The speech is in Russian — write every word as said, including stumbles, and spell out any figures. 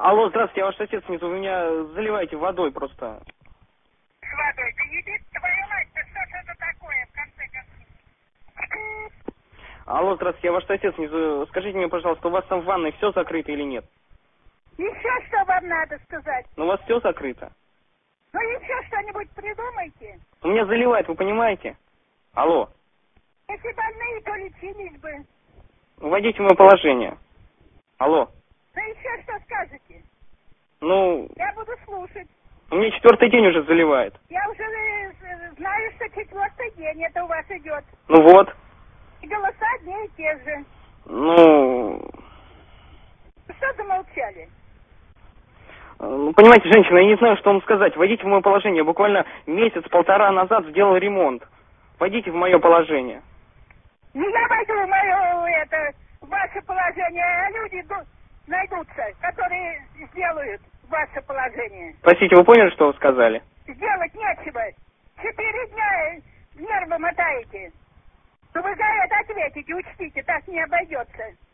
Алло, здравствуйте, я ваш сосед снизу, вы меня заливаете водой просто. С водой? Да еби твою мать, да что ж это такое, в конце концов? Алло, здравствуйте, я ваш сосед снизу. Скажите мне, пожалуйста, у вас там в ванной все закрыто или нет? Еще что вам надо сказать? Ну, у вас все закрыто. Ну еще что-нибудь придумайте. У меня заливает, вы понимаете? Алло. Если больные, то лечились бы. Вводите в мое положение. Алло. Ну еще что скажете? Ну, Я буду слушать. у меня четвертый день уже заливает. Я уже э, знаю, что четвертый день это у вас идет. Ну вот. И голоса одни и те же. Ну, Что замолчали? ну, понимаете, женщина, я не знаю, что вам сказать. Войдите в мое положение. Я буквально месяц-полтора назад сделал ремонт. Войдите в мое положение. Ну я войду в мое, это, в ваше положение, а люди ду- найдутся, которые сделают ваше положение. Простите, вы поняли, что вы сказали? Сделать нечего. Четыре дня нервы мотаете. Ну вы за это ответите, учтите, так не обойдется.